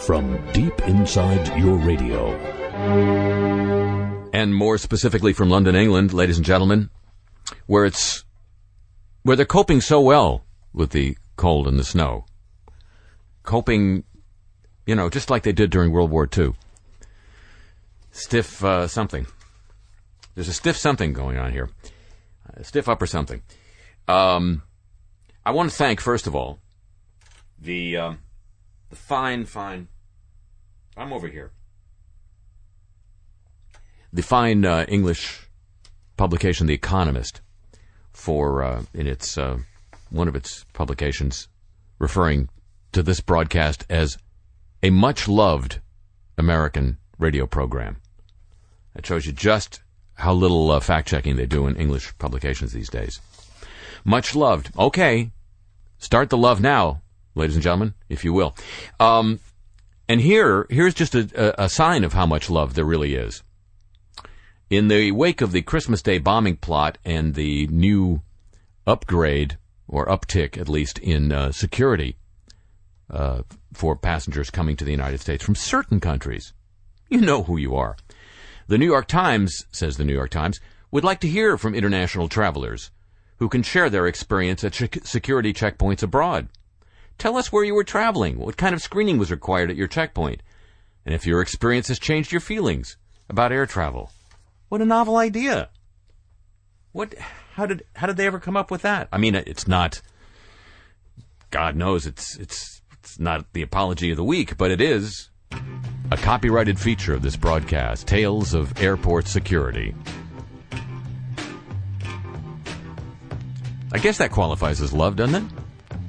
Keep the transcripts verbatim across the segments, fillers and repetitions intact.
from deep inside your radio. And more specifically from London, England, ladies and gentlemen, where it's where they're coping so well with the cold and the snow. Coping, you know, just like they did during World War Two. Stiff uh, something. There's a stiff something going on here. A stiff upper something. Um, I want to thank, first of all, the uh, the fine, fine... I'm over here. The fine uh, English publication, The Economist, for, uh, in its uh, one of its publications, referring to this broadcast as a much-loved American radio program. That shows you just how little uh, fact-checking they do in English publications these days. Much loved. Okay. Start the love now, ladies and gentlemen, if you will. Um, and here, here's just a, a, a sign of how much love there really is. In the wake of the Christmas Day bombing plot and the new upgrade, or uptick at least, in uh, security uh, for passengers coming to the United States from certain countries, you know who you are. The New York Times, says the New York Times, would like to hear from international travelers who can share their experience at ch- security checkpoints abroad. Tell us where you were traveling, what kind of screening was required at your checkpoint, and if your experience has changed your feelings about air travel. What a novel idea. What, how did, how did they ever come up with that? I mean, it's not, God knows it's, it's, it's not the apology of the week, but it is a copyrighted feature of this broadcast, Tales of Airport Security. I guess that qualifies as love, doesn't it?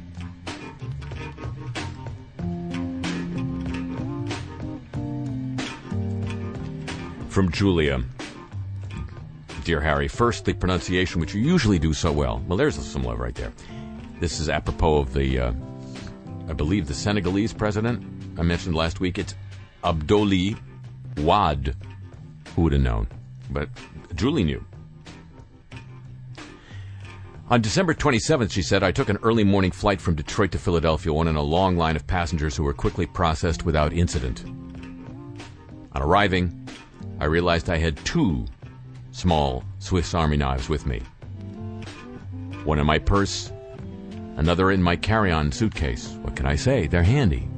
From Julia. Dear Harry, first, the pronunciation, which you usually do so well. Well, there's some love right there. This is apropos of the, uh, I believe, the Senegalese president I mentioned last week. It's Abdoulaye Wade. Who would have known? But Julie knew. On December twenty-seventh, she said, I took an early morning flight from Detroit to Philadelphia, one in a long line of passengers who were quickly processed without incident. On arriving, I realized I had two small Swiss Army knives with me. One in my purse, another in my carry-on suitcase. What can I say? They're handy.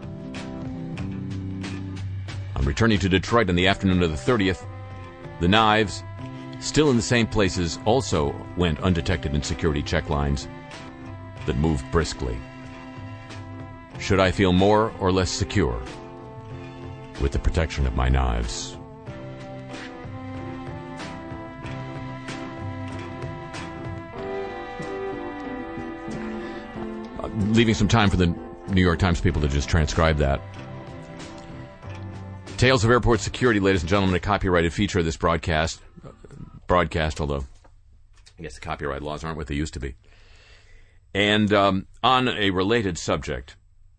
On returning to Detroit on the afternoon of the thirtieth, the knives, still in the same places, also went undetected in security check lines that moved briskly. Should I feel more or less secure with the protection of my knives? Leaving some time for the New York Times people to just transcribe that. Tales of Airport Security, ladies and gentlemen, a copyrighted feature of this broadcast. Broadcast, although I guess the copyright laws aren't what they used to be. And um, on a related subject,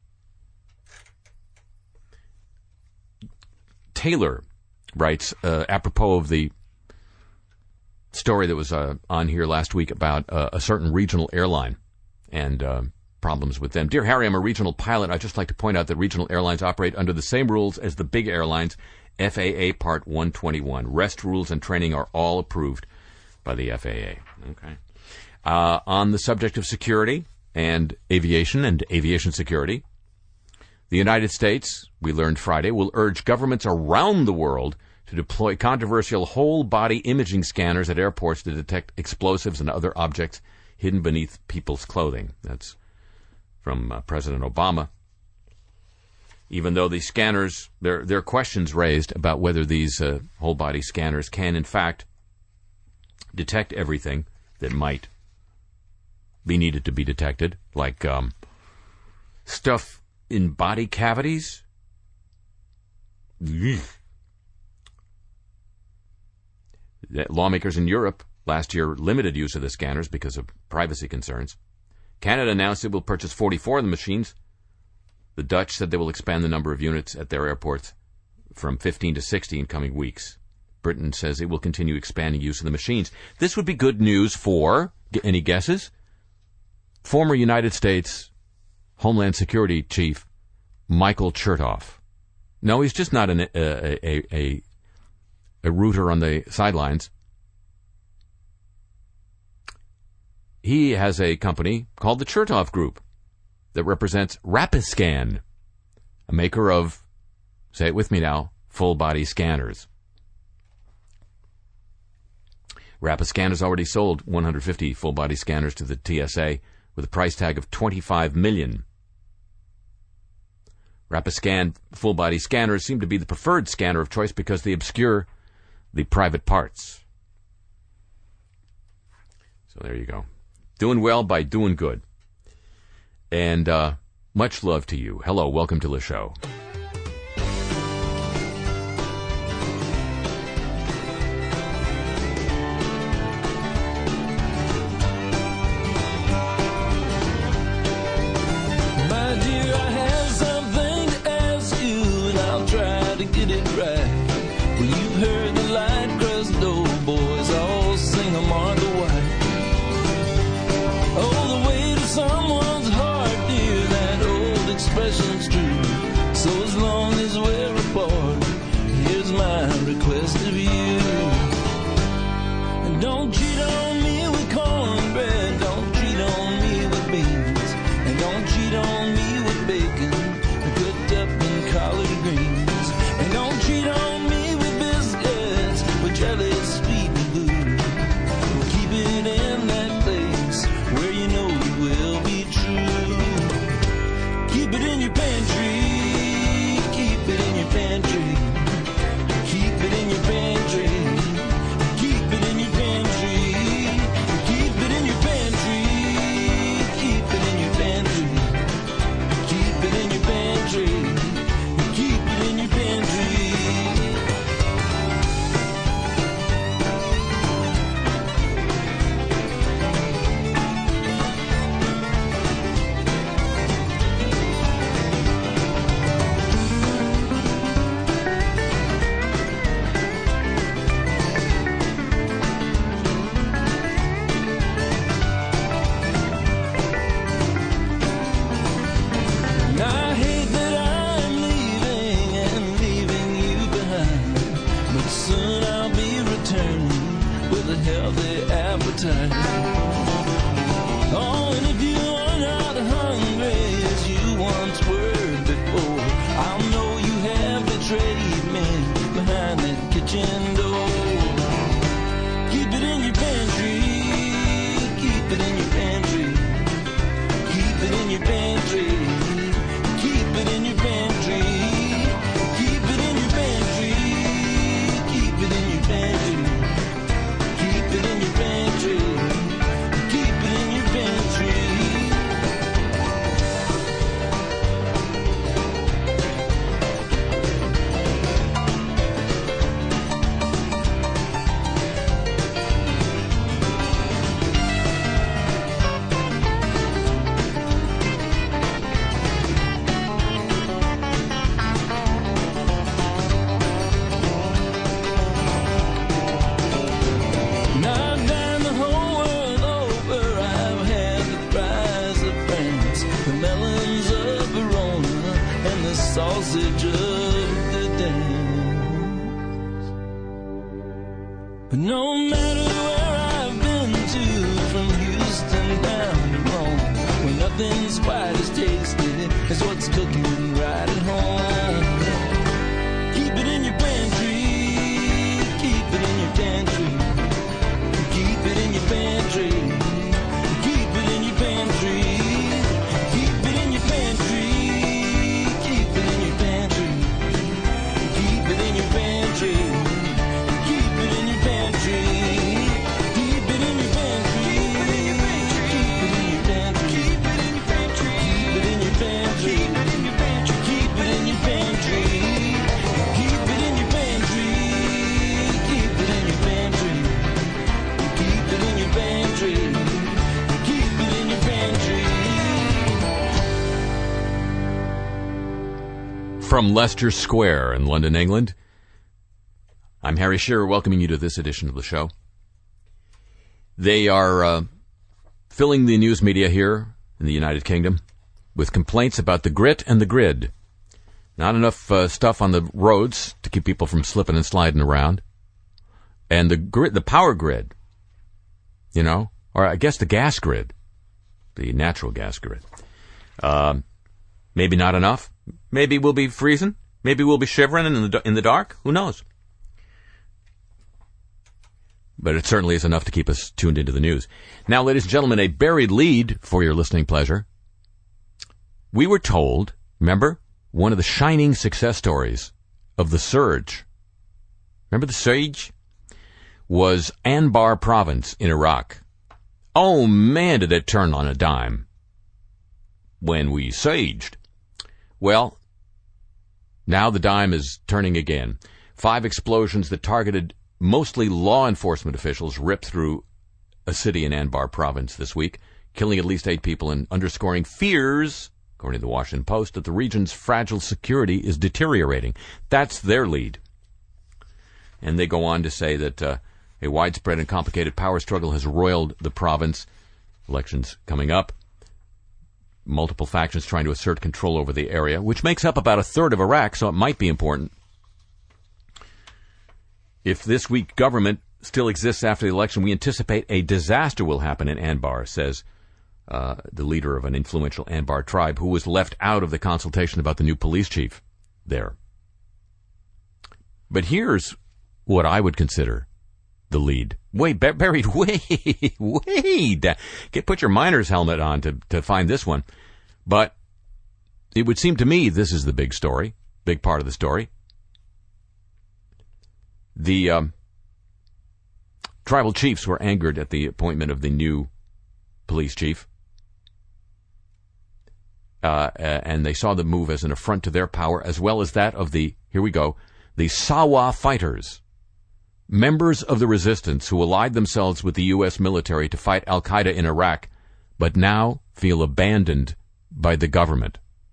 Taylor writes, uh, apropos of the story that was uh, on here last week about uh, a certain regional airline and uh, problems with them. Dear Harry, I'm a regional pilot. I'd just like to point out that regional airlines operate under the same rules as the big airlines. F A A Part one twenty-one. Rest rules and training are all approved by the F A A. Okay. Uh, on the subject of security and aviation and aviation security, the United States, we learned Friday, will urge governments around the world to deploy controversial whole-body imaging scanners at airports to detect explosives and other objects hidden beneath people's clothing. That's from uh, President Obama. Even though these scanners, there, there are questions raised about whether these uh, whole-body scanners can, in fact, detect everything that might be needed to be detected, like um, stuff in body cavities. Ugh. Lawmakers in Europe last year limited use of the scanners because of privacy concerns. Canada announced it will purchase forty-four of the machines. The Dutch said they will expand the number of units at their airports from fifteen to sixty in coming weeks. Britain says it will continue expanding use of the machines. This would be good news for, any guesses? Former United States Homeland Security Chief Michael Chertoff. No, he's just not an, a, a, a, a rooter on the sidelines. He has a company called the Chertoff Group that represents Rapiscan, a maker of, say it with me now, full-body scanners. Rapiscan has already sold one hundred fifty full-body scanners to the T S A with a price tag of twenty-five million dollars. Rapiscan full-body scanners seem to be the preferred scanner of choice because they obscure the private parts. So there you go. Doing well by doing good. And uh, much love to you. Hello, welcome to the show. From Leicester Square in London, England, I'm Harry Shearer, welcoming you to this edition of the show. They are uh, filling the news media here in the United Kingdom with complaints about the grit and the grid Not enough uh, stuff on the roads to keep people from slipping and sliding around. And the grid, the power grid, you know, or I guess the gas grid, the natural gas grid. Um, maybe not enough. Maybe we'll be freezing. Maybe we'll be shivering in the in the dark. Who knows? But it certainly is enough to keep us tuned into the news. Now, ladies and gentlemen, a buried lead for your listening pleasure. We were told, remember, one of the shining success stories of the surge, remember the surge, was Anbar province in Iraq. Oh, man, did it turn on a dime when we surged. Well, now the dime is turning again. Five explosions that targeted mostly law enforcement officials ripped through a city in Anbar province this week, killing at least eight people and underscoring fears, according to the Washington Post, that the region's fragile security is deteriorating. That's their lead. And they go on to say that uh, a widespread and complicated power struggle has roiled the province. Elections coming up. Multiple factions trying to assert control over the area, which makes up about a third of Iraq, so it might be important. If this weak government still exists after the election, we anticipate a disaster will happen in Anbar, says uh, the leader of an influential Anbar tribe who was left out of the consultation about the new police chief there. But here's what I would consider the lead. Way buried way, way down. Get, put your miner's helmet on to, to find this one. But it would seem to me this is the big story, big part of the story. The um, tribal chiefs were angered at the appointment of the new police chief. Uh, and they saw the move as an affront to their power, as well as that of the, here we go, the Sawa fighters, members of the resistance who allied themselves with the U S military to fight al-Qaeda in Iraq, but now feel abandoned by the government.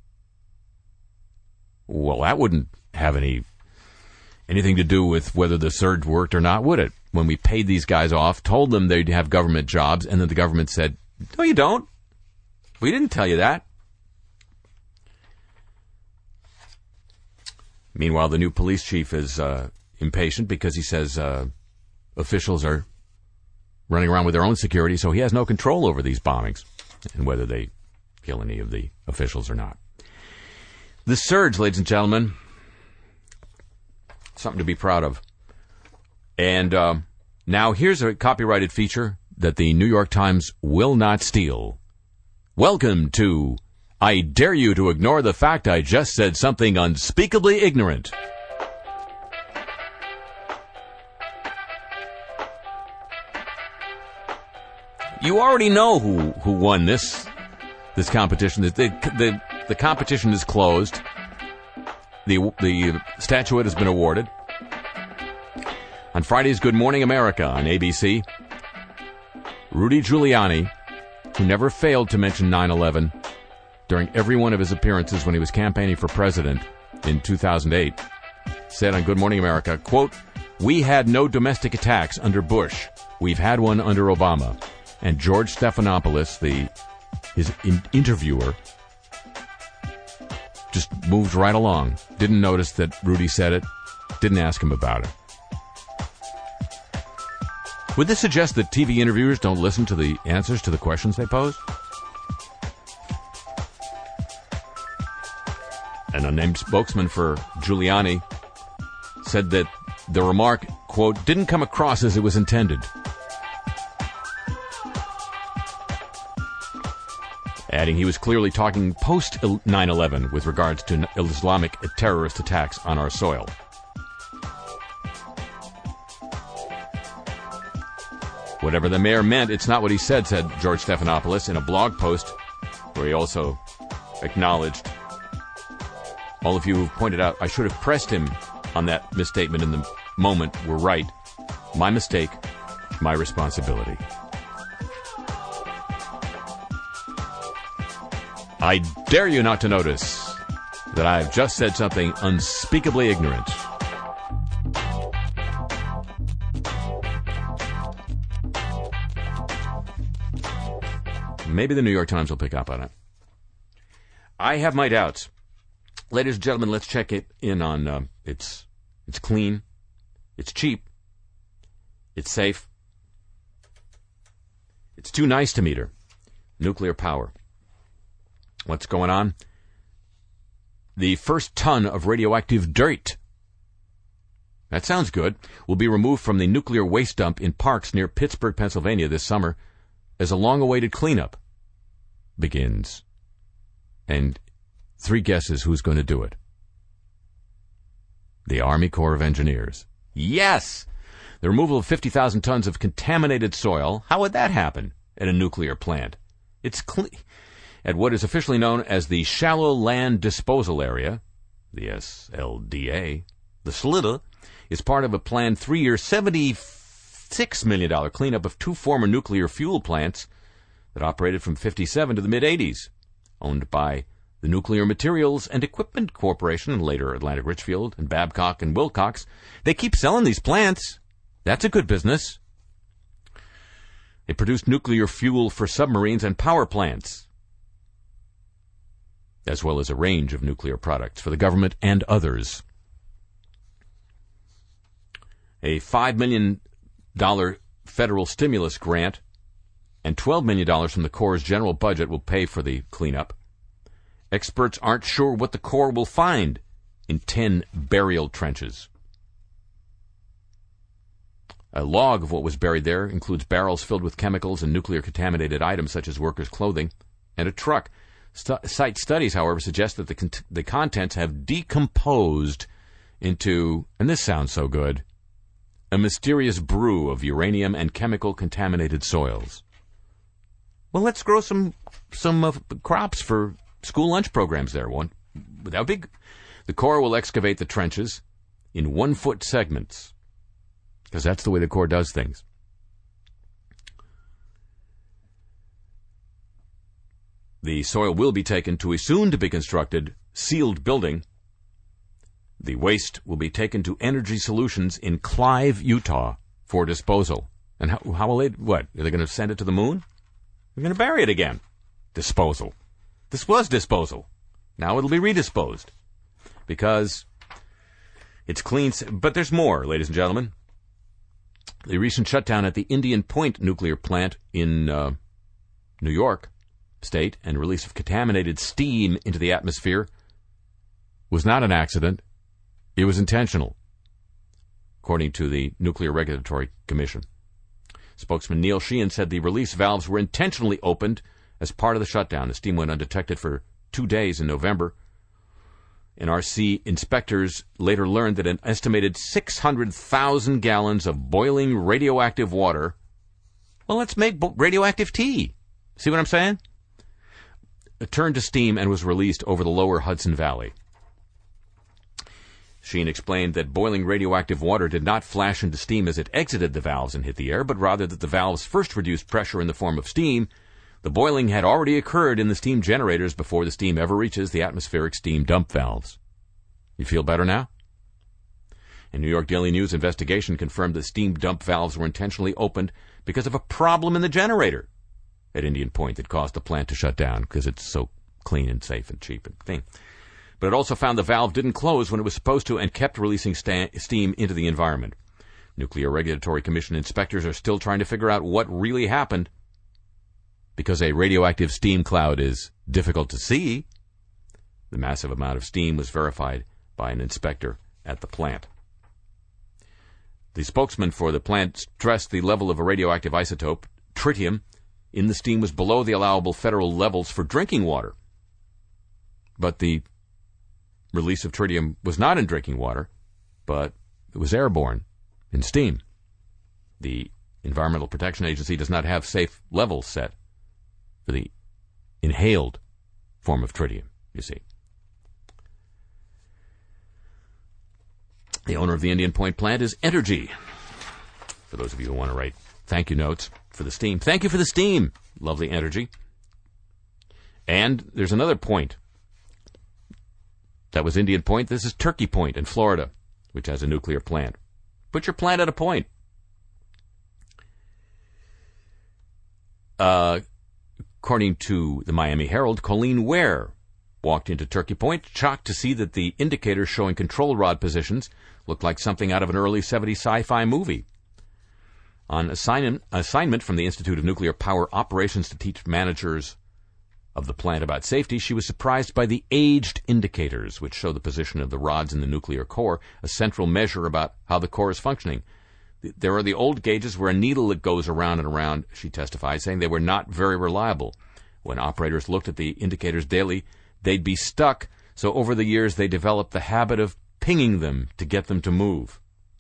Well, that wouldn't have any anything to do with whether the surge worked or not, would it? When we paid these guys off, told them they'd have government jobs, and then the government said, no, you don't. We didn't tell you that. Meanwhile, the new police chief is uh, impatient because he says uh, officials are running around with their own security, so he has no control over these bombings and whether they kill any of the officials or not. The surge, ladies and gentlemen, something to be proud of. And uh, now here's a copyrighted feature that the New York Times will not steal. Welcome to I Dare You to Ignore the Fact I Just Said Something Unspeakably Ignorant. You already know who, who won this this competition. The, the, the competition is closed. The, the statuette has been awarded. On Friday's Good Morning America on A B C, Rudy Giuliani, who never failed to mention nine eleven during every one of his appearances when he was campaigning for president in two thousand eight, said on Good Morning America, quote, "We had no domestic attacks under Bush. We've had one under Obama." And George Stephanopoulos, the his in- interviewer, just moved right along. Didn't notice that Rudy said it. Didn't ask him about it. Would this suggest that T V interviewers don't listen to the answers to the questions they pose? An unnamed spokesman for Giuliani said that the remark, quote, didn't come across as it was intended. Adding he was clearly talking post nine eleven with regards to Islamic terrorist attacks on our soil. Whatever the mayor meant, it's not what he said, said George Stephanopoulos in a blog post where he also acknowledged, all of you who pointed out I should have pressed him on that misstatement in the moment were right. My mistake, my responsibility. I dare you not to notice that I've just said something unspeakably ignorant. Maybe the New York Times will pick up on it. I have my doubts. Ladies and gentlemen, let's check it in on uh, it's it's clean, it's cheap, it's safe, it's too nice to meter. Nuclear power. What's going on? The first ton of radioactive dirt, that sounds good, will be removed from the nuclear waste dump in Parks near Pittsburgh, Pennsylvania this summer as a long-awaited cleanup begins. And three guesses who's going to do it. The Army Corps of Engineers. Yes! The removal of fifty thousand tons of contaminated soil. How would that happen at a nuclear plant? It's cle- at what is officially known as the Shallow Land Disposal Area, the S L D A. The S L D A is part of a planned three-year, seventy-six million dollars cleanup of two former nuclear fuel plants that operated from fifty-seven to the mid-eighties, owned by the Nuclear Materials and Equipment Corporation, and later Atlantic Richfield and Babcock and Wilcox. They keep selling these plants. That's a good business. They produced nuclear fuel for submarines and power plants, as well as a range of nuclear products for the government and others. A five million dollars federal stimulus grant and twelve million dollars from the Corps' general budget will pay for the cleanup. Experts aren't sure what the Corps will find in ten burial trenches. A log of what was buried there includes barrels filled with chemicals and nuclear-contaminated items such as workers' clothing and a truck. St- site studies, however, suggest that the, con- the contents have decomposed into, and this sounds so good, a mysterious brew of uranium and chemical-contaminated soils. Well, let's grow some some uh, crops for school lunch programs there. One, that would be. The Corps will excavate the trenches in one-foot segments, because that's the way the Corps does things. The soil will be taken to a soon-to-be-constructed sealed building. The waste will be taken to Energy Solutions in Clive, Utah, for disposal. And how, how will they, what, are they going to send it to the moon? They're going to bury it again. Disposal. This was disposal. Now it'll be redisposed. Because it's clean, but there's more, ladies and gentlemen. The recent shutdown at the Indian Point nuclear plant in uh, New York State and release of contaminated steam into the atmosphere was not an accident. It was intentional, according to the Nuclear Regulatory Commission. Spokesman Neil Sheehan said the release valves were intentionally opened as part of the shutdown. The steam went undetected for two days in November. N R C inspectors later learned that an estimated six hundred thousand gallons of boiling radioactive water, well, let's make radioactive tea. See what I'm saying? It turned to steam and was released over the lower Hudson Valley. Sheehan explained that boiling radioactive water did not flash into steam as it exited the valves and hit the air, but rather that the valves first reduced pressure in the form of steam. The boiling had already occurred in the steam generators before the steam ever reaches the atmospheric steam dump valves. You feel better now? A New York Daily News investigation confirmed that steam dump valves were intentionally opened because of a problem in the generator at Indian Point that caused the plant to shut down because it's so clean and safe and cheap and thing. But it also found the valve didn't close when it was supposed to and kept releasing sta- steam into the environment. Nuclear Regulatory Commission inspectors are still trying to figure out what really happened. Because a radioactive steam cloud is difficult to see, the massive amount of steam was verified by an inspector at the plant. The spokesman for the plant stressed the level of a radioactive isotope, tritium, in the steam was below the allowable federal levels for drinking water. But the release of tritium was not in drinking water, but it was airborne in steam. The Environmental Protection Agency does not have safe levels set for the inhaled form of tritium, you see. The owner of the Indian Point plant is Entergy. For those of you who want to write thank you notes for the steam. Thank you for the steam, lovely Entergy. And there's another point. That was Indian Point. This is Turkey Point in Florida, which has a nuclear plant. Put your plant at a point. Uh... According to the Miami Herald, Colleen Ware walked into Turkey Point, shocked to see that the indicators showing control rod positions looked like something out of an early seventies sci-fi movie. On assign- assignment from the Institute of Nuclear Power Operations to teach managers of the plant about safety, she was surprised by the aged indicators, which show the position of the rods in the nuclear core, a central measure about how the core is functioning. There are the old gauges where a needle that goes around and around, she testified, saying they were not very reliable. When operators looked at the indicators daily, they'd be stuck, so over the years they developed the habit of pinging them to get them to move.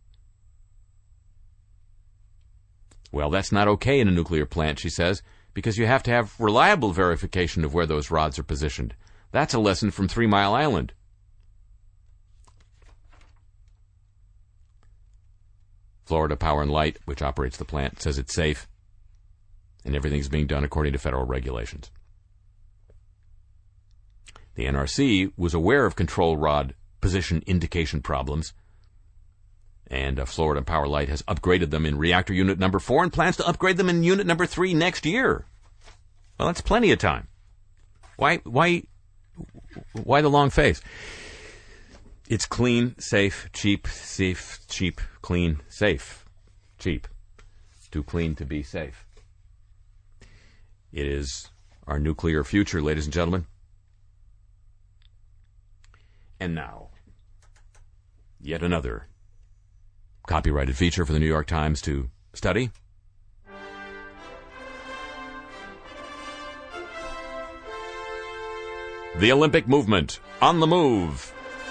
Well, that's not okay in a nuclear plant, she says, because you have to have reliable verification of where those rods are positioned. That's a lesson from Three Mile Island. Florida Power and Light, which operates the plant, says it's safe, and everything's being done according to federal regulations. The N R C was aware of control rod position indication problems, and uh, Florida Power Light has upgraded them in reactor unit number four and plans to upgrade them in unit number three next year. Well, that's plenty of time. Why, why, why the long face? It's clean, safe, cheap, safe, cheap, clean, safe, cheap. Too clean to be safe. It is our nuclear future, ladies and gentlemen. And now, yet another copyrighted feature for the New York Times to study. The Olympic movement on the move.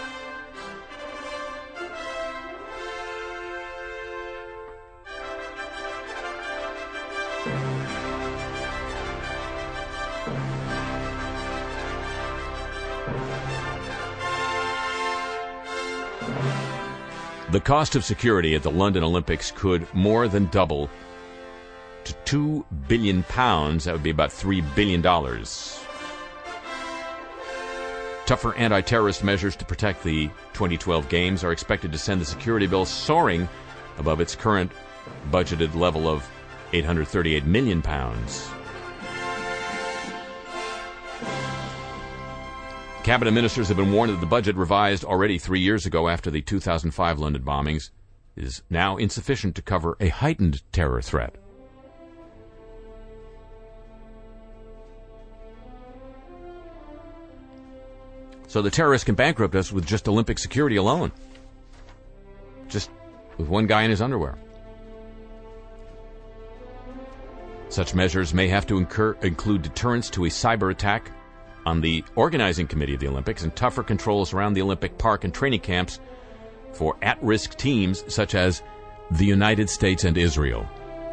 The cost of security at the London Olympics could more than double to two billion pounds. That would be about three billion dollars. Tougher anti-terrorist measures to protect the twenty twelve Games are expected to send the security bill soaring above its current budgeted level of eight hundred thirty-eight million pounds. Cabinet ministers have been warned that the budget, revised already three years ago after the two thousand five London bombings, is now insufficient to cover a heightened terror threat. So the terrorists can bankrupt us with just Olympic security alone. Just with one guy in his underwear. Such measures may have to incur, include deterrence to a cyber attack on the organizing committee of the Olympics and tougher controls around the Olympic park and training camps for at-risk teams such as the United States and Israel.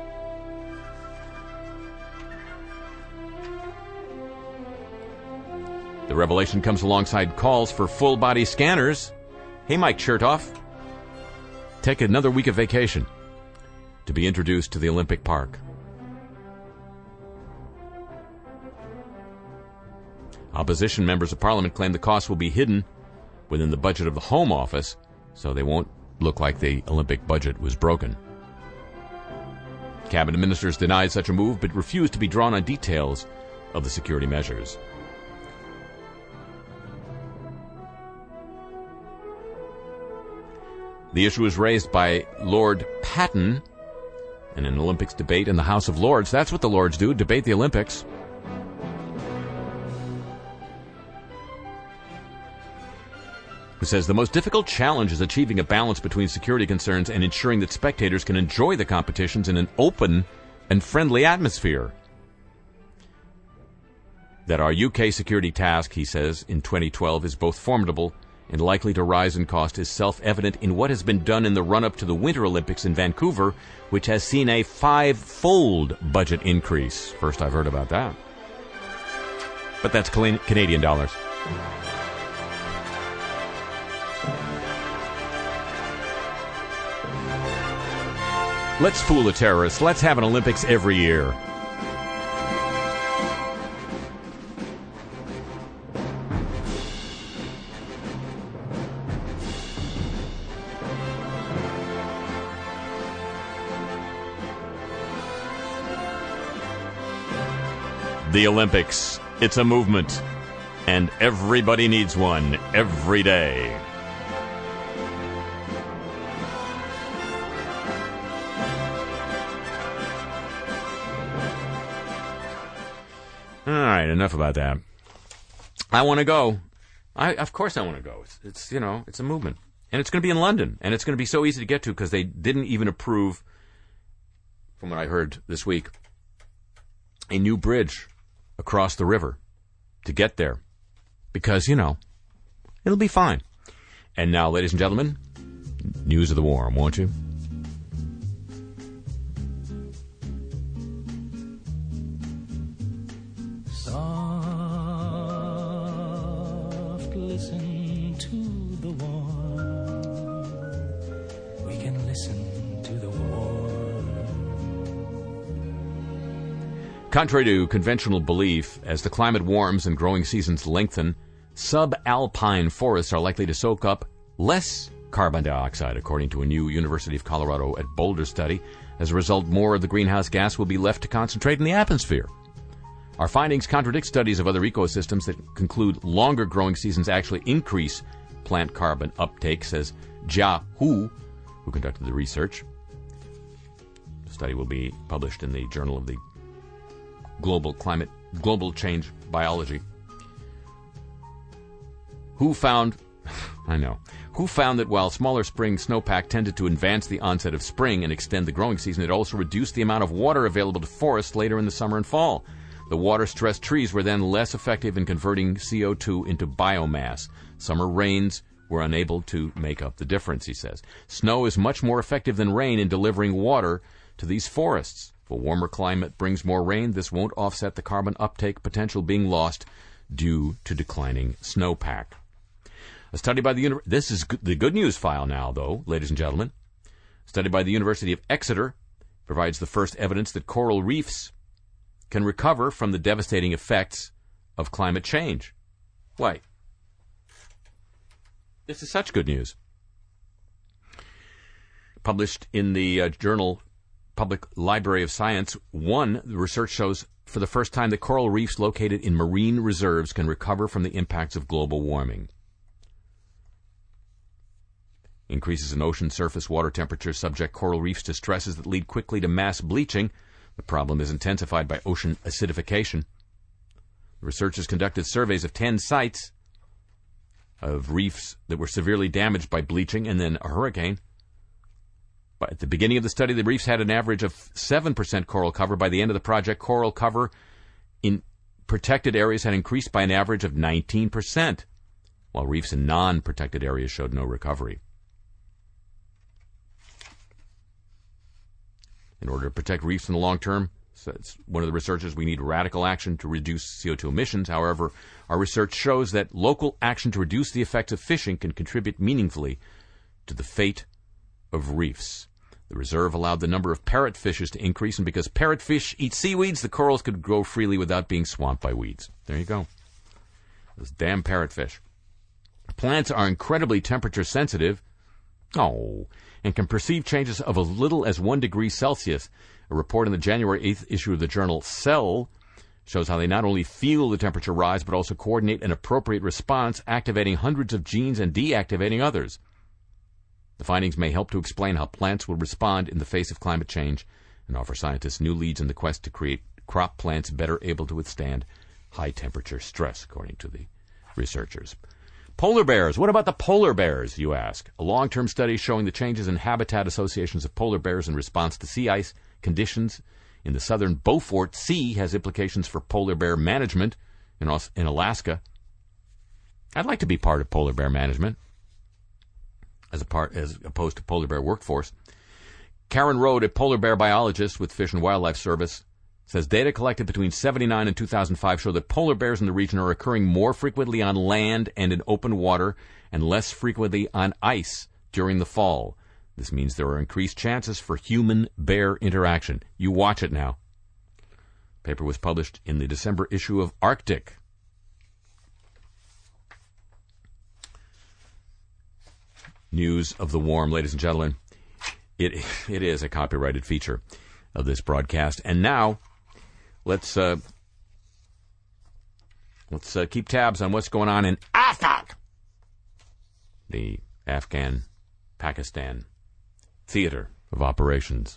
The revelation comes alongside calls for full-body scanners. Hey, Mike Chertoff, take another week of vacation to be introduced to the Olympic Park. Opposition members of Parliament claim the cost will be hidden within the budget of the Home Office, so they won't look like the Olympic budget was broken. Cabinet ministers denied such a move, but refused to be drawn on details of the security measures. The issue was raised by Lord Patten in an Olympics debate in the House of Lords. That's what the Lords do, debate the Olympics. Who says the most difficult challenge is achieving a balance between security concerns and ensuring that spectators can enjoy the competitions in an open and friendly atmosphere. That our U K security task, he says, in twenty twelve is both formidable and likely to rise in cost is self-evident in what has been done in the run-up to the Winter Olympics in Vancouver, which has seen a five-fold budget increase. First I've heard about that. But that's Canadian dollars. Let's fool the terrorists. Let's have an Olympics every year. The Olympics. It's a movement. And everybody needs one every day. All right, enough about that. I want to go. I, of course I want to go. It's, it's, you know, it's a movement. And it's going to be in London. And it's going to be so easy to get to because they didn't even approve, from what I heard this week, a new bridge across the river to get there. Because, you know, it'll be fine. And now, ladies and gentlemen, news of the warm, won't you? Soft, listen to the warm. We can listen to the warm. Contrary to conventional belief, as the climate warms and growing seasons lengthen, subalpine forests are likely to soak up less carbon dioxide, according to a new University of Colorado at Boulder study. As a result, more of the greenhouse gas will be left to concentrate in the atmosphere. Our findings contradict studies of other ecosystems that conclude longer growing seasons actually increase plant carbon uptake, says Jia Hu, who conducted the research. The study will be published in the Journal of the Global Climate, Global Change Biology. Who found, I know, who found that while smaller spring snowpack tended to advance the onset of spring and extend the growing season, it also reduced the amount of water available to forests later in the summer and fall. The water-stressed trees were then less effective in converting C O two into biomass. Summer rains were unable to make up the difference, he says. Snow is much more effective than rain in delivering water to these forests. If a warmer climate brings more rain, this won't offset the carbon uptake potential being lost due to declining snowpack. A study by the Uni- This is the good news file now, though, ladies and gentlemen. A study by the University of Exeter provides the first evidence that coral reefs can recover from the devastating effects of climate change. Why? This is such good news. Published in the uh, journal Public Library of Science, one, the research shows for the first time that coral reefs located in marine reserves can recover from the impacts of global warming. Increases in ocean surface water temperature subject coral reefs to stresses that lead quickly to mass bleaching. The problem is intensified by ocean acidification. The researchers conducted surveys of ten sites of reefs that were severely damaged by bleaching and then a hurricane. But at the beginning of the study, the reefs had an average of seven percent coral cover. By the end of the project, coral cover in protected areas had increased by an average of nineteen percent, while reefs in non-protected areas showed no recovery. In order to protect reefs in the long term, says one of the researchers, we need radical action to reduce C O two emissions. However, our research shows that local action to reduce the effects of fishing can contribute meaningfully to the fate of reefs. The reserve allowed the number of parrotfishes to increase, and because parrotfish eat seaweeds, the corals could grow freely without being swamped by weeds. There you go. Those damn parrotfish. Plants are incredibly temperature sensitive. Oh, and can perceive changes of as little as one degree Celsius. A report in the January eighth issue of the journal Cell shows how they not only feel the temperature rise, but also coordinate an appropriate response, activating hundreds of genes and deactivating others. The findings may help to explain how plants will respond in the face of climate change and offer scientists new leads in the quest to create crop plants better able to withstand high-temperature stress, according to the researchers. Polar bears. What about the polar bears, you ask? A long-term study showing the changes in habitat associations of polar bears in response to sea ice conditions in the southern Beaufort Sea has implications for polar bear management in, in Alaska. I'd like to be part of polar bear management as a part as opposed to polar bear workforce. Karen Rode, a polar bear biologist with Fish and Wildlife Service, says data collected between seventy-nine and two thousand five show that polar bears in the region are occurring more frequently on land and in open water and less frequently on ice during the fall. This means there are increased chances for human-bear interaction. You watch it now. The paper was published in the December issue of Arctic. News of the warm, ladies and gentlemen. It it is a copyrighted feature of this broadcast. And now, let's uh, Let's uh, keep tabs on what's going on in Afghan, the Afghan-Pakistan theater of operations.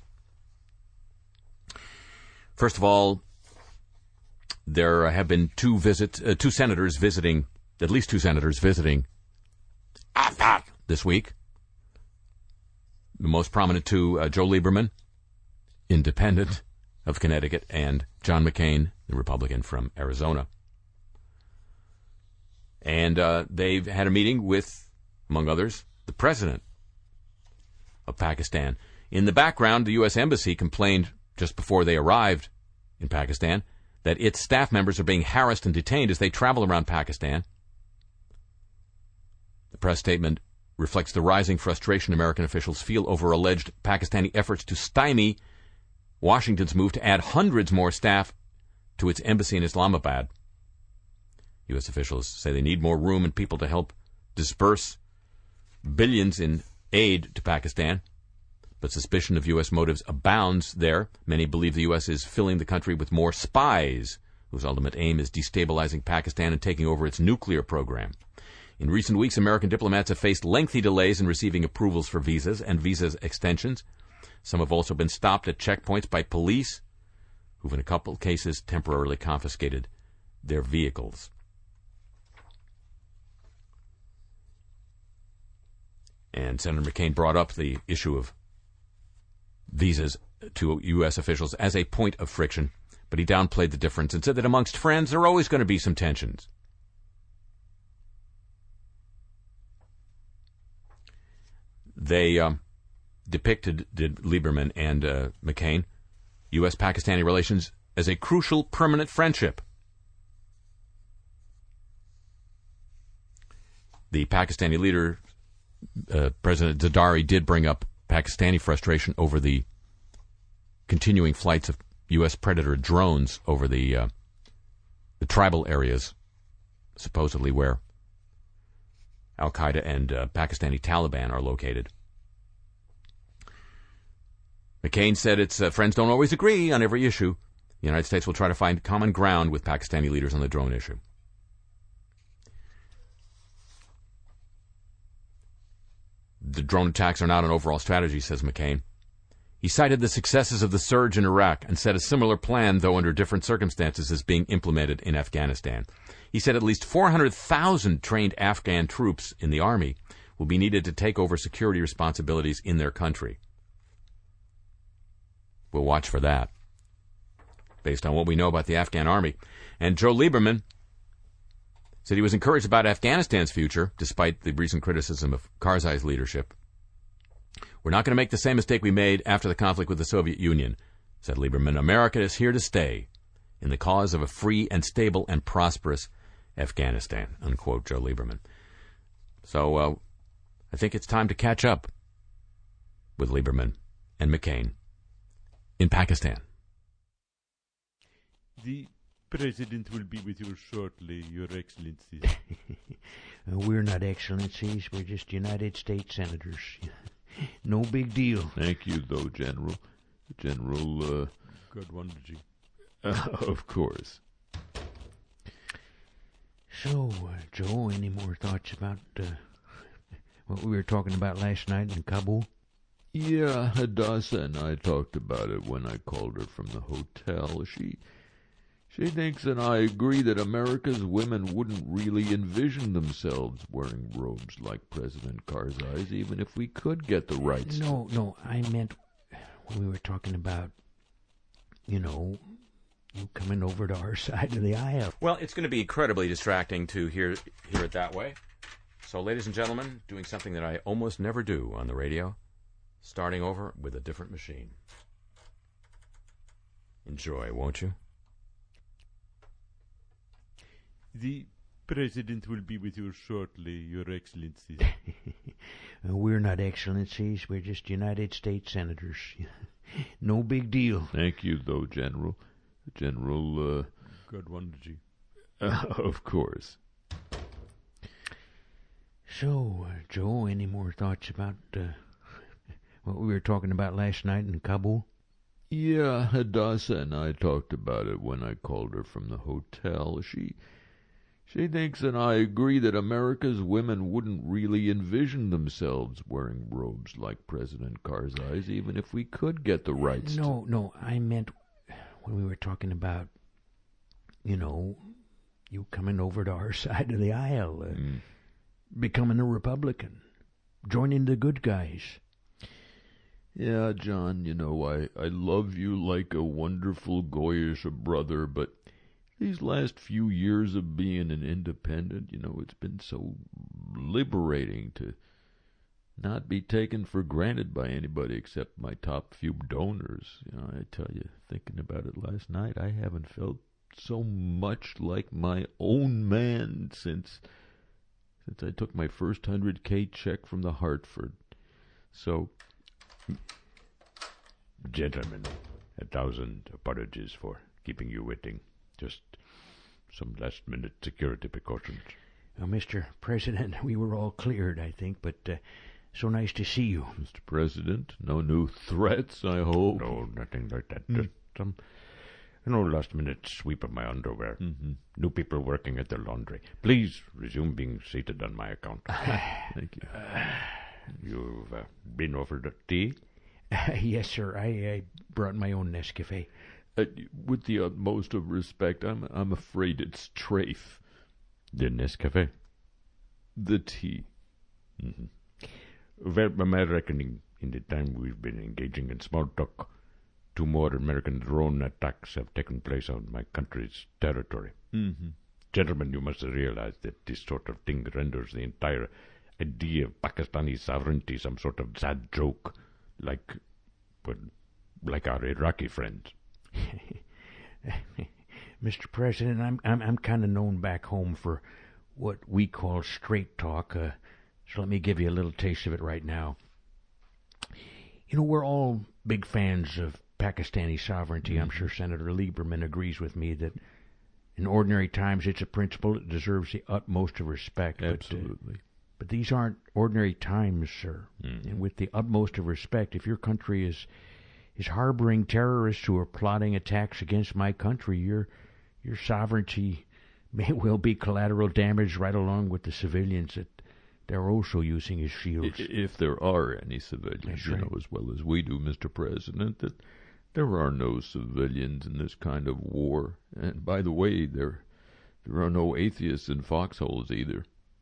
First of all, there have been two visit, uh, two senators visiting, at least two senators visiting Afghan this week. The most prominent two, uh, Joe Lieberman, independent of Connecticut, and John McCain, the Republican from Arizona. And uh, they've had a meeting with, among others, the president of Pakistan. In the background, the U S Embassy complained just before they arrived in Pakistan that its staff members are being harassed and detained as they travel around Pakistan. The press statement reflects the rising frustration American officials feel over alleged Pakistani efforts to stymie Washington's move to add hundreds more staff to its embassy in Islamabad. U S officials say they need more room and people to help disperse billions in aid to Pakistan. But suspicion of U S motives abounds there. Many believe the U S is filling the country with more spies, whose ultimate aim is destabilizing Pakistan and taking over its nuclear program. In recent weeks, American diplomats have faced lengthy delays in receiving approvals for visas and visa extensions. Some have also been stopped at checkpoints by police, who've in a couple of cases temporarily confiscated their vehicles. And Senator McCain brought up the issue of visas to U S officials as a point of friction, but he downplayed the difference and said that amongst friends there are always going to be some tensions. They um, depicted, did Lieberman and uh, McCain, U S Pakistani relations as a crucial permanent friendship. The Pakistani leader, uh, President Zardari, did bring up Pakistani frustration over the continuing flights of U S Predator drones over the uh, the tribal areas, supposedly where Al-Qaeda and uh, Pakistani Taliban are located. McCain said its uh, friends don't always agree on every issue. The United States will try to find common ground with Pakistani leaders on the drone issue. The drone attacks are not an overall strategy, says McCain. He cited the successes of the surge in Iraq and said a similar plan, though under different circumstances, is being implemented in Afghanistan. He said at least four hundred thousand trained Afghan troops in the army will be needed to take over security responsibilities in their country. We'll watch for that, based on what we know about the Afghan army. And Joe Lieberman said he was encouraged about Afghanistan's future, despite the recent criticism of Karzai's leadership. We're not going to make the same mistake we made after the conflict with the Soviet Union, said Lieberman. America is here to stay in the cause of a free and stable and prosperous Afghanistan, unquote, Joe Lieberman. So uh, I think it's time to catch up with Lieberman and McCain in Pakistan. The President will be with you shortly, Your Excellencies. Uh, we're not excellencies, we're just United States senators. No big deal. Thank you, though, General. General, uh... God wanted you. Uh, of course. So, uh, Joe, any more thoughts about uh, what we were talking about last night in Kabul? Yeah, Hadassah and I talked about it when I called her from the hotel. She... She thinks and I agree that America's women wouldn't really envision themselves wearing robes like President Karzai's, even if we could get the rights. No, no, I meant when we were talking about, you know, you coming over to our side of the aisle. Well, it's going to be incredibly distracting to hear, hear it that way. So, ladies and gentlemen, doing something that I almost never do on the radio, starting over with a different machine. Enjoy, won't you? The President will be with you shortly, Your Excellencies. uh, we're not excellencies, we're just United States senators. No big deal. Thank you, though, General. General, uh... God wanted you. Uh, of course. So, uh, Joe, any more thoughts about uh, what we were talking about last night in Kabul? Yeah, Hadassah and I talked about it when I called her from the hotel. She... She thinks, and I agree, that America's women wouldn't really envision themselves wearing robes like President Karzai's, even if we could get the rights. No, no, I meant when we were talking about, you know, you coming over to our side of the aisle, uh, mm. becoming a Republican, joining the good guys. Yeah, John, you know, I, I love you like a wonderful, goyish brother, but these last few years of being an independent, you know, it's been so liberating to not be taken for granted by anybody except my top few donors. You know, I tell you, thinking about it last night, I haven't felt so much like my own man since since I took my first one hundred K check from the Hartford. So, gentlemen, a thousand apologies for keeping you waiting. Just some last-minute security precautions. Uh, Mister President, we were all cleared, I think, but uh, so nice to see you. Mister President, no new threats, I hope? No, nothing like that. Mm. Just some, you know, last-minute sweep of my underwear. Mm-hmm. New people working at the laundry. Please resume being seated on my account. Thank you. Uh, you've uh, been offered a tea? Uh, yes, sir. I, I brought my own Nescafe. Uh, with the utmost of respect, I'm I'm afraid it's Trafe. The Nescafe? The tea. Mm-hmm. Well, by my reckoning, in the time we've been engaging in small talk, two more American drone attacks have taken place on my country's territory. Mm-hmm. Gentlemen, you must realize that this sort of thing renders the entire idea of Pakistani sovereignty some sort of sad joke, like, well, like our Iraqi friends. Mister President, I'm I'm I'm kind of known back home for what we call straight talk. Uh, so let me give you a little taste of it right now. You know, we're all big fans of Pakistani sovereignty. Mm-hmm. I'm sure Senator Lieberman agrees with me that in ordinary times it's a principle that deserves the utmost of respect. Absolutely. But, uh, but these aren't ordinary times, sir. Mm-hmm. And with the utmost of respect, if your country is is harboring terrorists who are plotting attacks against my country, your your sovereignty may well be collateral damage right along with the civilians that they're also using as shields. If there are any civilians, That's you right. know as well as we do, Mister President, that there are no civilians in this kind of war. And by the way, there there are no atheists in foxholes either.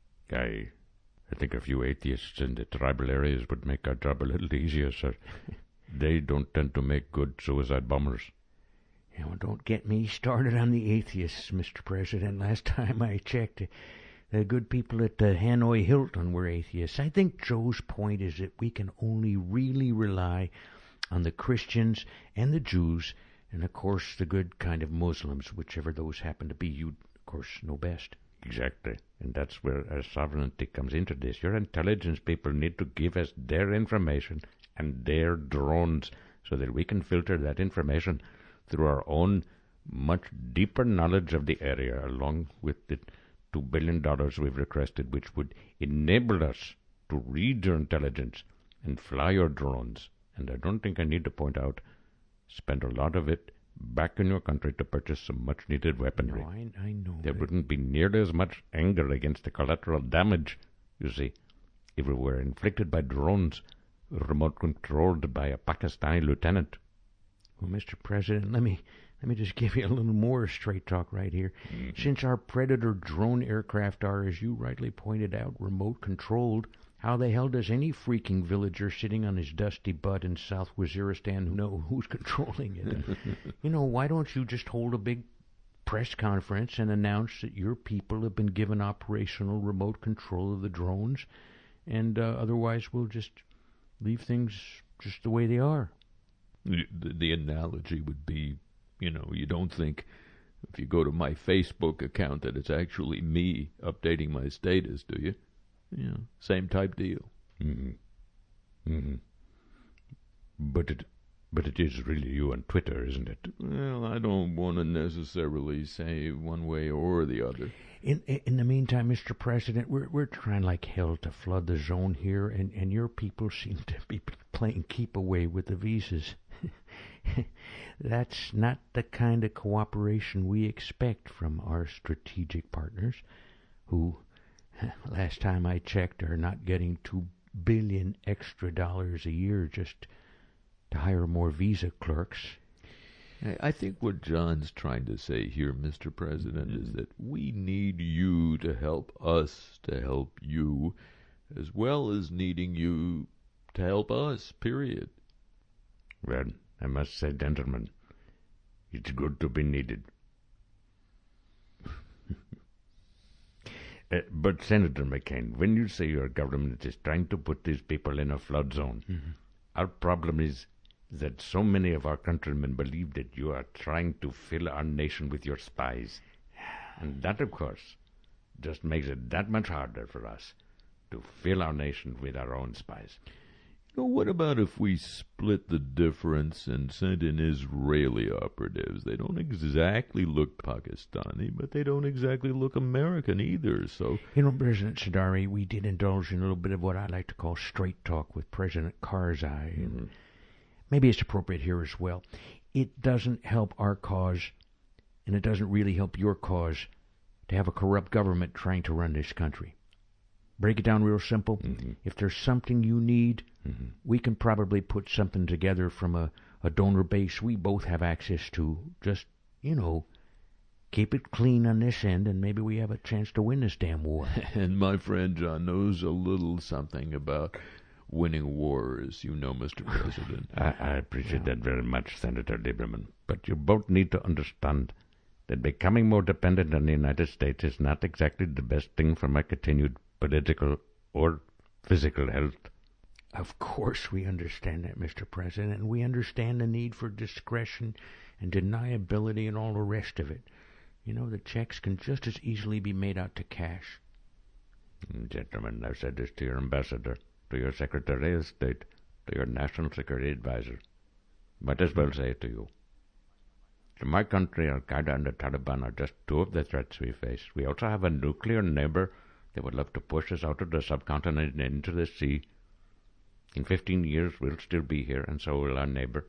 I, I think a few atheists in the tribal areas would make our job a little easier, sir. They don't tend to make good suicide bombers. You know, don't get me started on the atheists, Mister President. Last time I checked, the good people at the Hanoi Hilton were atheists. I think Joe's point is that we can only really rely on the Christians and the Jews, and of course the good kind of Muslims, whichever those happen to be. You, of course, know best. Exactly. And that's where our sovereignty comes into this. Your intelligence people need to give us their information and their drones so that we can filter that information through our own much deeper knowledge of the area, along with the two billion dollars we've requested, which would enable us to read your intelligence and fly your drones. And I don't think I need to point out, spend a lot of it back in your country to purchase some much-needed weaponry. No, I, I know. There that. wouldn't be nearly as much anger against the collateral damage, you see, if it were inflicted by drones remote-controlled by a Pakistani lieutenant. Well, Mister President, let me let me just give you a little more straight talk right here. Mm-hmm. Since our Predator drone aircraft are, as you rightly pointed out, remote-controlled, how the hell does any freaking villager sitting on his dusty butt in South Waziristan know who's controlling it? You know, why don't you just hold a big press conference and announce that your people have been given operational remote control of the drones, and uh, otherwise we'll just leave things just the way they are. The, the analogy would be, you know, you don't think if you go to my Facebook account that it's actually me updating my status, do you? You know, same type deal. Mm-hmm. Mm-hmm. But it, but it is really you on Twitter, isn't it? Well, I don't want to necessarily say one way or the other. In in the meantime, Mister President, we're we're trying like hell to flood the zone here, and, and your people seem to be playing keep away with the visas. That's not the kind of cooperation we expect from our strategic partners, who, last time I checked, are not getting two billion extra dollars a year just to hire more visa clerks. I think what John's trying to say here, Mister President, mm-hmm. is that we need you to help us to help you, as well as needing you to help us, period. Well, I must say, gentlemen, it's good to be needed. uh, but, Senator McCain, when you say your government is trying to put these people in a flood zone, mm-hmm. our problem is that so many of our countrymen believe that you are trying to fill our nation with your spies. And that, of course, just makes it that much harder for us to fill our nation with our own spies. You know, what about if we split the difference and sent in Israeli operatives? They don't exactly look Pakistani, but they don't exactly look American either, so... You know, President Sadari, we did indulge in a little bit of what I like to call straight talk with President Karzai, mm-hmm. and maybe it's appropriate here as well. It doesn't help our cause, and it doesn't really help your cause, to have a corrupt government trying to run this country. Break it down real simple. Mm-hmm. If there's something you need, mm-hmm. we can probably put something together from a, a donor base we both have access to. Just, you know, keep it clean on this end, and maybe we have a chance to win this damn war. And my friend John knows a little something about winning wars, you know, Mister President. I, I appreciate yeah. that very much, Senator Lieberman. But you both need to understand that becoming more dependent on the United States is not exactly the best thing for my continued political or physical health. Of course we understand that, Mister President, and we understand the need for discretion and deniability and all the rest of it. You know, the checks can just as easily be made out to cash. Gentlemen, I've said this to your ambassador, to your Secretary of State, to your National Security Advisor. Might as well say it to you. To my country, Al-Qaeda and the Taliban are just two of the threats we face. We also have a nuclear neighbor that would love to push us out of the subcontinent and into the sea. In fifteen years, we'll still be here, and so will our neighbor.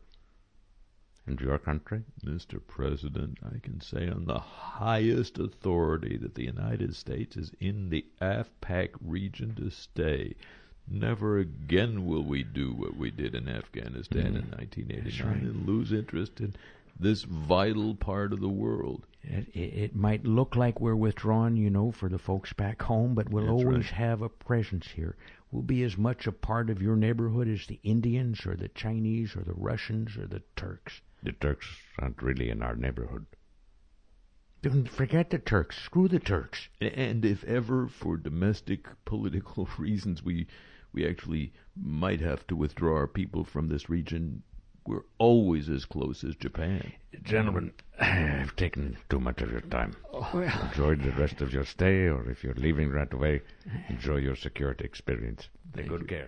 And your country? Mister President, I can say on the highest authority that the United States is in the AfPak region to stay. Never again will we do what we did in Afghanistan mm. in nineteen eighty-nine right. and lose interest in this vital part of the world. It, it, it might look like we're withdrawn, you know, for the folks back home, but we'll That's always right. have a presence here. We'll be as much a part of your neighborhood as the Indians or the Chinese or the Russians or the Turks. The Turks aren't really in our neighborhood. Don't forget the Turks. Screw the Turks. And if ever, for domestic political reasons, we we actually might have to withdraw our people from this region, we're always as close as Japan. Gentlemen, I've taken too much of your time. Oh, well. Enjoy the rest of your stay, or if you're leaving right away, enjoy your security experience. Take good care.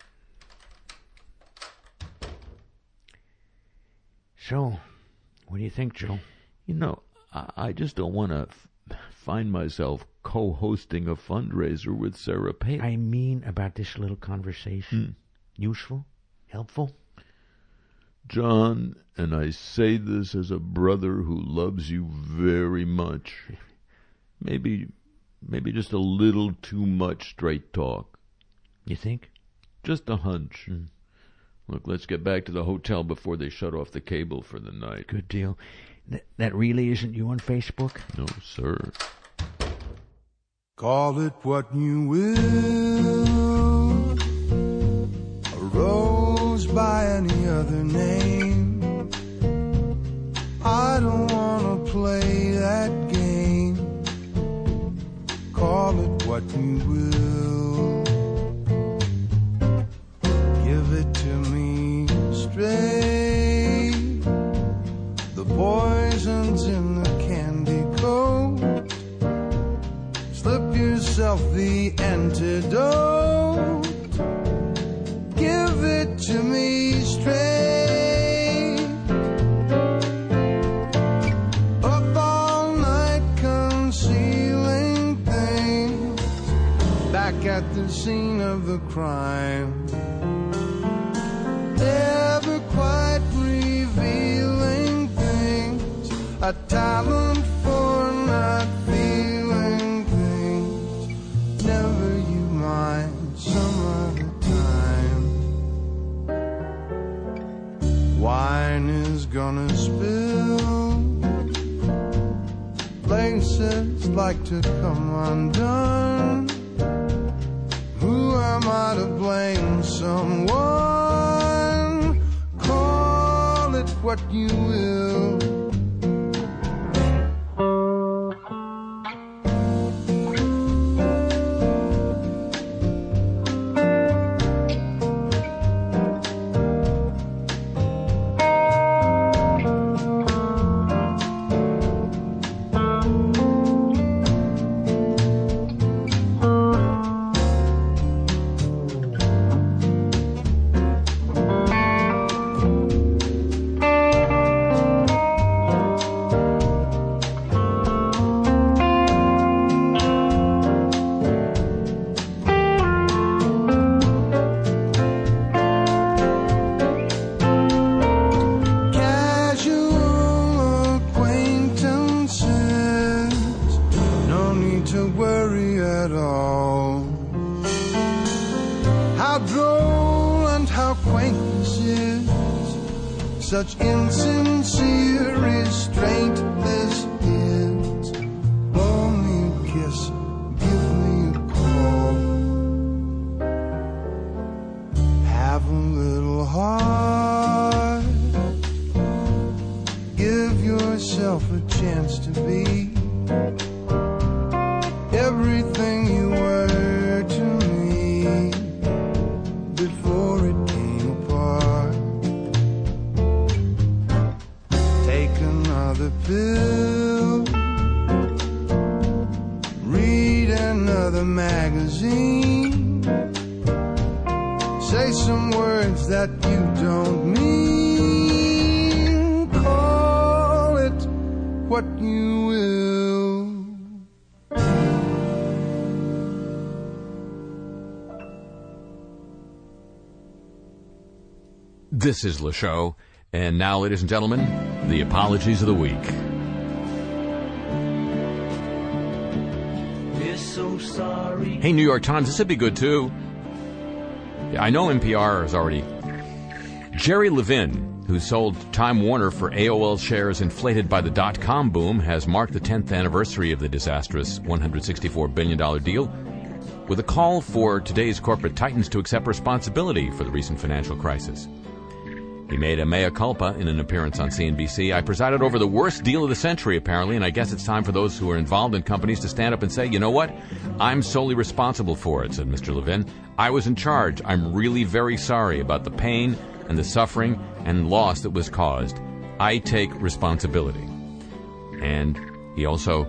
So, what do you think, Joe? You know, I, I just don't want to f- find myself co-hosting a fundraiser with Sarah Palin. I mean about this little conversation. Hmm. Useful? Helpful? John, and I say this as a brother who loves you very much, maybe, maybe just a little too much straight talk. You think? Just a hunch. Hmm. Look, let's get back to the hotel before they shut off the cable for the night. Good deal. Th- that really isn't you on Facebook? No, sir. Call it what you will, a rose by any other name. I don't want to play that game. Call it what you will, give it to me straight. The poison's in the candy coat. Slip yourself the antidote. Give it to me straight. Up all night concealing things. Back at the scene of the crime. Never quite revealed a talent for not feeling things. Never you mind, some other time. Wine is gonna spill, laces like to come undone. Who am I to blame someone? Call it what you will. Such insincere restraint this is. Blow me a kiss, give me a call. Have a little heart, give yourself a chance to be everything you were to me before it came apart. Another pill, read another magazine, say some words that you don't mean, call it what you will. This is Le Show. And now, ladies and gentlemen, the apologies of the week. We're so sorry. Hey, New York Times, this would be good, too. Yeah, I know N P R is already... Jerry Levin, who sold Time Warner for A O L shares inflated by the dot-com boom, has marked the tenth anniversary of the disastrous one hundred sixty-four billion dollars deal with a call for today's corporate titans to accept responsibility for the recent financial crisis. He made a mea culpa in an appearance on C N B C. I presided over the worst deal of the century, apparently, and I guess it's time for those who are involved in companies to stand up and say, you know what? I'm solely responsible for it, said Mister Levin. I was in charge. I'm really very sorry about the pain and the suffering and loss that was caused. I take responsibility. And he also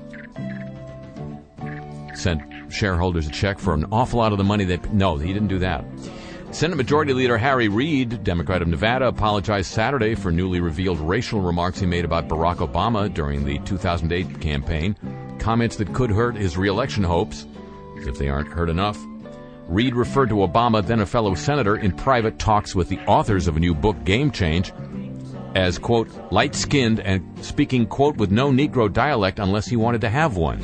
sent shareholders a check for an awful lot of the money they... No, he didn't do that. Senate Majority Leader Harry Reid, Democrat of Nevada, apologized Saturday for newly revealed racial remarks he made about Barack Obama during the two thousand eight campaign, comments that could hurt his re-election hopes, as if they aren't hurt enough. Reid referred to Obama, then a fellow senator, in private talks with the authors of a new book, Game Change, as, quote, light-skinned and speaking, quote, with no Negro dialect unless he wanted to have one.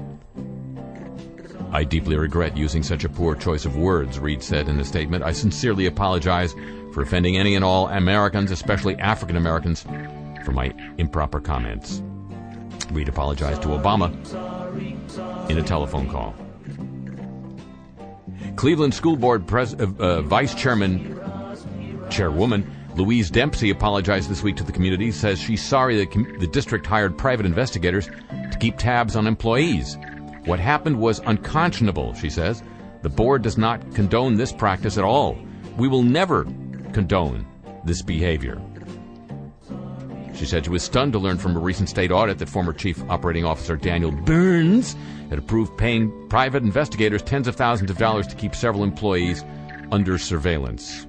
I deeply regret using such a poor choice of words, Reid said in a statement. I sincerely apologize for offending any and all Americans, especially African Americans, for my improper comments. Reid apologized to Obama in a telephone call. Cleveland School Board pres- uh, uh, Vice Chairman, Chairwoman Louise Dempsey apologized this week to the community, says she's sorry that com- the district hired private investigators to keep tabs on employees. What happened was unconscionable, she says. The board does not condone this practice at all. We will never condone this behavior. She said she was stunned to learn from a recent state audit that former Chief Operating Officer Daniel Burns had approved paying private investigators tens of thousands of dollars to keep several employees under surveillance.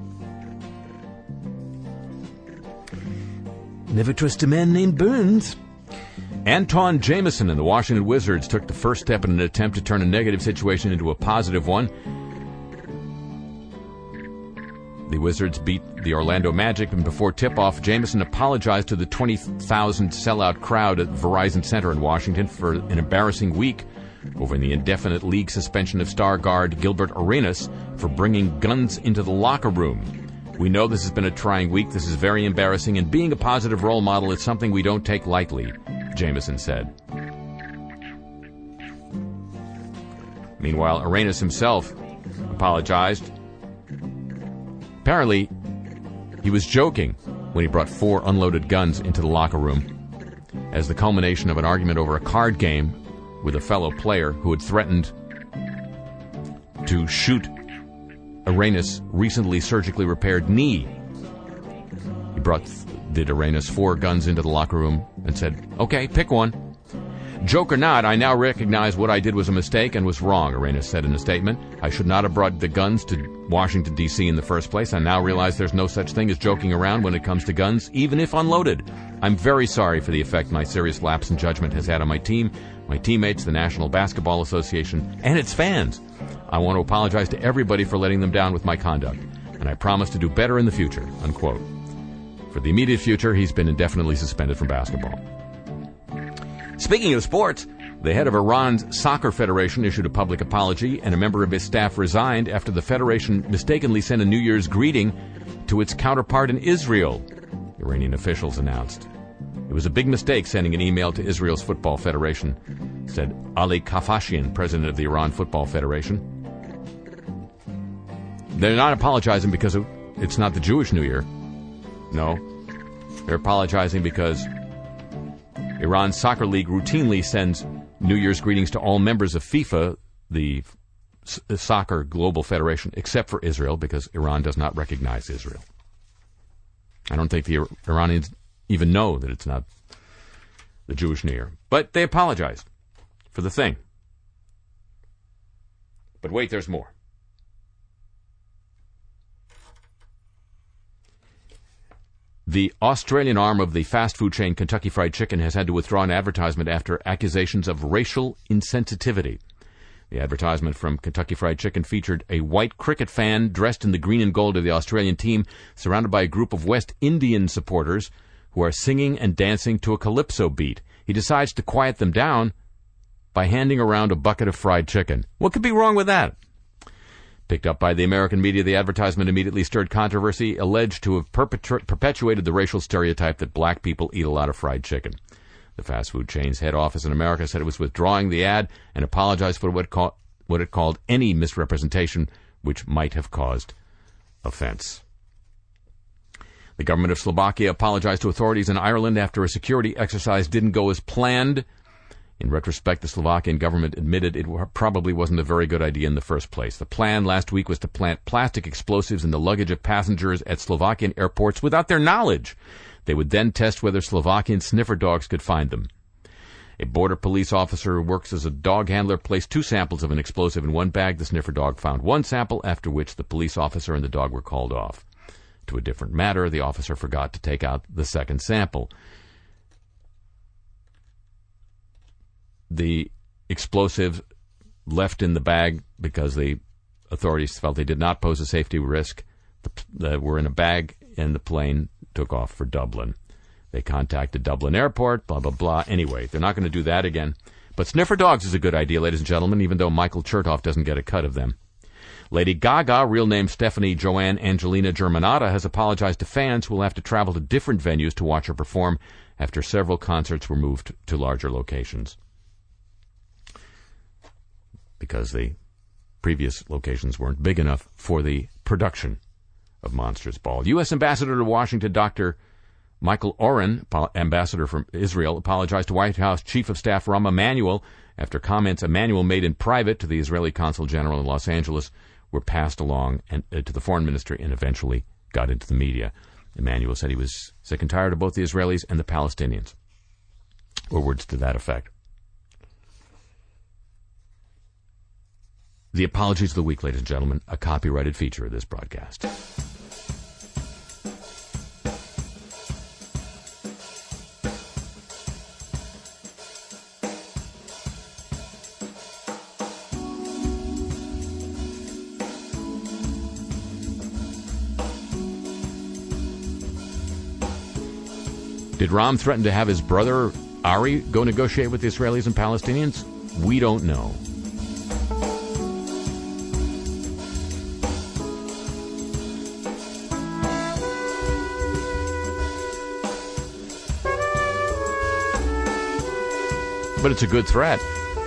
Never trust a man named Burns. Anton Jameson and the Washington Wizards took the first step in an attempt to turn a negative situation into a positive one. The Wizards beat the Orlando Magic, and before tip-off, Jameson apologized to the twenty thousand sellout crowd at Verizon Center in Washington for an embarrassing week over the indefinite league suspension of star guard Gilbert Arenas for bringing guns into the locker room. We know this has been a trying week. This is very embarrassing, and being a positive role model is something we don't take lightly, Jameson said. Meanwhile, Arenas himself apologized. Apparently, he was joking when he brought four unloaded guns into the locker room as the culmination of an argument over a card game with a fellow player who had threatened to shoot Arenas' recently surgically repaired knee. He brought, did Arenas four guns into the locker room and said, "Okay, pick one. Joke or not, I now recognize what I did was a mistake and was wrong," Arenas said in a statement. "I should not have brought the guns to Washington, D C in the first place. I now realize there's no such thing as joking around when it comes to guns, even if unloaded. I'm very sorry for the effect my serious lapse in judgment has had on my team, my teammates, the National Basketball Association, and its fans. I want to apologize to everybody for letting them down with my conduct, and I promise to do better in the future," unquote. For the immediate future, he's been indefinitely suspended from basketball. Speaking of sports, the head of Iran's Soccer Federation issued a public apology, and a member of his staff resigned after the federation mistakenly sent a New Year's greeting to its counterpart in Israel, Iranian officials announced. It was a big mistake sending an email to Israel's Football Federation, said Ali Kafashian, president of the Iran Football Federation. They're not apologizing because it's not the Jewish New Year. No, they're apologizing because Iran's Soccer League routinely sends New Year's greetings to all members of FIFA, the S- Soccer Global Federation, except for Israel, because Iran does not recognize Israel. I don't think the Iranians even know that it's not the Jewish New Year. But they apologized for the thing. But wait, there's more. The Australian arm of the fast food chain Kentucky Fried Chicken has had to withdraw an advertisement after accusations of racial insensitivity. The advertisement from Kentucky Fried Chicken featured a white cricket fan dressed in the green and gold of the Australian team, surrounded by a group of West Indian supporters who are singing and dancing to a calypso beat. He decides to quiet them down by handing around a bucket of fried chicken. What could be wrong with that? Picked up by the American media, the advertisement immediately stirred controversy, alleged to have perpetu- perpetuated the racial stereotype that black people eat a lot of fried chicken. The fast food chain's head office in America said it was withdrawing the ad and apologized for what it, call- what it called any misrepresentation which might have caused offense. The government of Slovakia apologized to authorities in Ireland after a security exercise didn't go as planned. In retrospect, the Slovakian government admitted it probably wasn't a very good idea in the first place. The plan last week was to plant plastic explosives in the luggage of passengers at Slovakian airports without their knowledge. They would then test whether Slovakian sniffer dogs could find them. A border police officer who works as a dog handler placed two samples of an explosive in one bag. The sniffer dog found one sample, after which the police officer and the dog were called off. To a different matter, the officer forgot to take out the second sample. The explosives left in the bag because the authorities felt they did not pose a safety risk. They were in a bag, and the plane took off for Dublin. They contacted Dublin Airport, blah, blah, blah. Anyway, they're not going to do that again. But sniffer dogs is a good idea, ladies and gentlemen, even though Michael Chertoff doesn't get a cut of them. Lady Gaga, real name Stephanie Joanne Angelina Germanata, has apologized to fans who will have to travel to different venues to watch her perform after several concerts were moved to larger locations, because the previous locations weren't big enough for the production of Monsters Ball. U S Ambassador to Washington, Doctor Michael Oren, ambassador from Israel, apologized to White House Chief of Staff Rahm Emanuel after comments Emanuel made in private to the Israeli Consul General in Los Angeles were passed along and uh, to the foreign ministry and eventually got into the media. Emanuel said he was sick and tired of both the Israelis and the Palestinians, or words to that effect. The Apologies of the Week, ladies and gentlemen, a copyrighted feature of this broadcast. Did Ram threaten to have his brother Ari go negotiate with the Israelis and Palestinians? We don't know. But it's a good threat.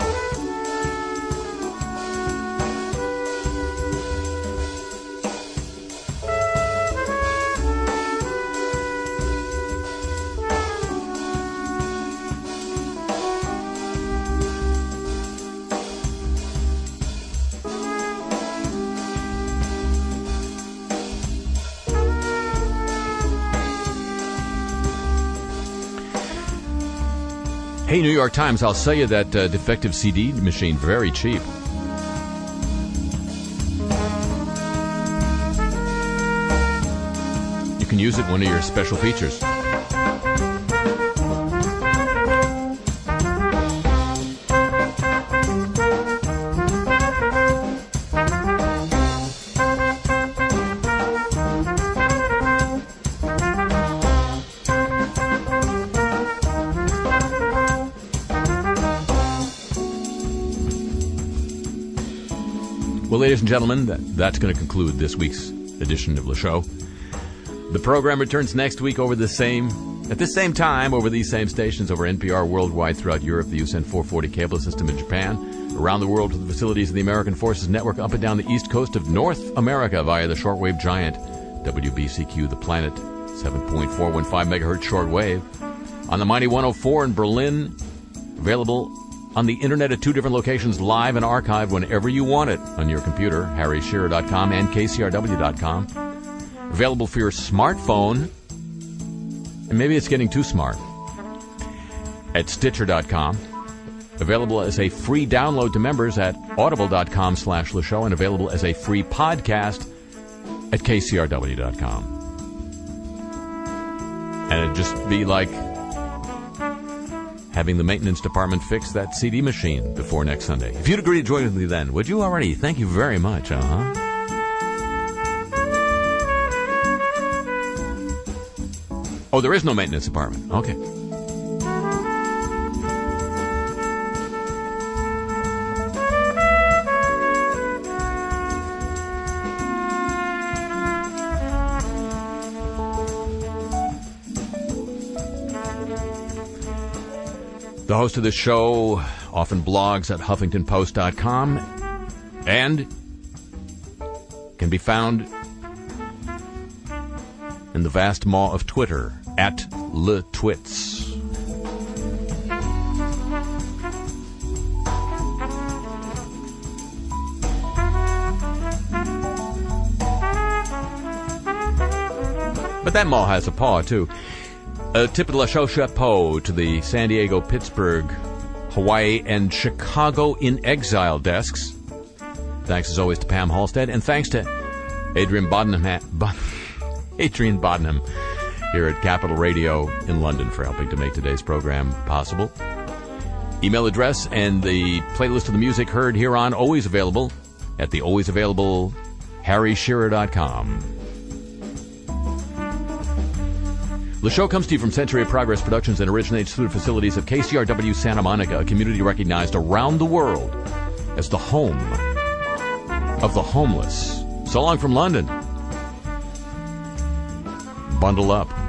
Hey, New York Times, I'll sell you that uh, defective C D machine very cheap. You can use it, one of your special features. Well, ladies and gentlemen, that, that's going to conclude this week's edition of Le Show. The program returns next week over the same, at the same time, over these same stations, over N P R worldwide throughout Europe, the U S N four forty cable system in Japan, around the world to the facilities of the American Forces Network, up and down the east coast of North America via the shortwave giant W B C Q, the planet, seven point four one five megahertz shortwave, on the mighty one oh four in Berlin, available on the internet at two different locations, live and archived whenever you want it on your computer, harry shearer dot com and k c r w dot com. Available for your smartphone, and maybe it's getting too smart, at stitcher dot com. Available as a free download to members at audible dot com slash Le Show, and available as a free podcast at k c r w dot com. And it'd just be like having the maintenance department fix that C D machine before next Sunday. If you'd agree to join with me then, would you already? Thank you very much. Uh-huh. Oh, there is no maintenance department. Okay. The host of this show often blogs at huffington post dot com and can be found in the vast maw of Twitter at Le Twits. But that maw has a paw, too. A tip of the La Show Chapeau to the San Diego, Pittsburgh, Hawaii, and Chicago in Exile desks. Thanks, as always, to Pam Halstead, and thanks to Adrian Bodenham, Adrian Bodenham here at Capital Radio in London for helping to make today's program possible. Email address and the playlist of the music heard here on, always available at the always available harry shearer dot com. The show comes to you from Century of Progress Productions and originates through the facilities of K C R W Santa Monica, a community recognized around the world as the home of the homeless. So long from London. Bundle up.